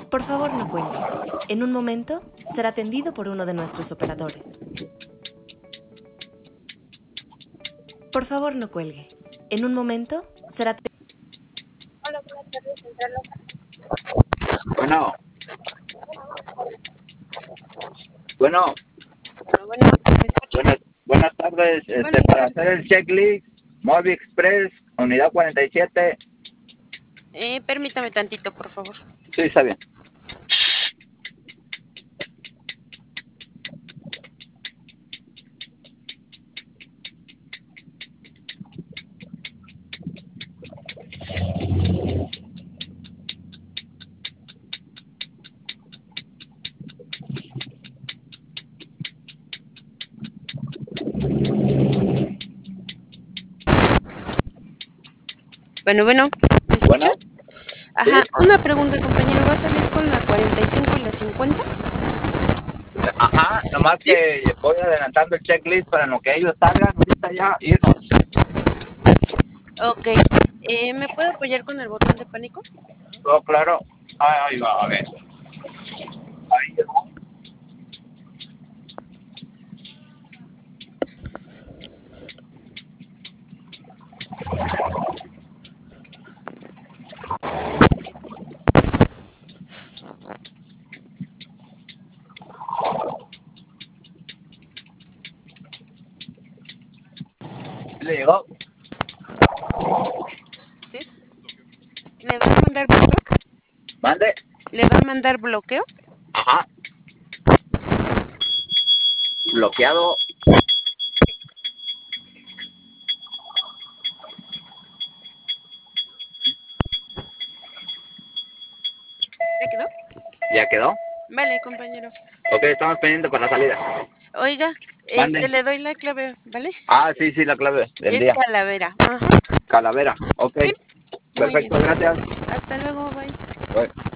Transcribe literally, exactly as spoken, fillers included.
Por favor, no cuelgue. En un momento será atendido por uno de nuestros operadores. Por favor, no cuelgue. En un momento será atendido. Hola, buenas tardes, Central Local. Bueno. Bueno. Bueno, bueno, ¿me escucha? Buenas, buenas tardes. Este, Buenas para tardes. hacer el checklist, Mobi Express, unidad cuarenta y siete. Eh, permítame tantito, por favor. Sí, está bien. Bueno, bueno, ¿me escucha? Bueno. Ajá, Sí. una pregunta, compañero. ¿Va a salir con la cuarenta y cinco y la cincuenta? Ajá, nomás ¿Sí? que voy adelantando el checklist para lo que ellos salgan ahorita ya irnos. Ok. Eh, ¿me puede apoyar con el botón de pánico? Oh, claro. Ahí, ahí va, a ver. Ahí llegó. Le llegó. ¿Sí? ¿Le va a mandar bloqueo? Mande. ¿Le va a mandar bloqueo? Ajá. Bloqueado. ¿Ya quedó? ¿Ya quedó? Vale, compañero. Ok, estamos pendientes para la salida. Oiga, este, Mande. le doy la clave, ¿vale? Ah, sí, sí, la clave del Es día. calavera. Ajá. Calavera. Ok. Sí. Muy bien. Perfecto, gracias. Hasta luego, bye. Bye.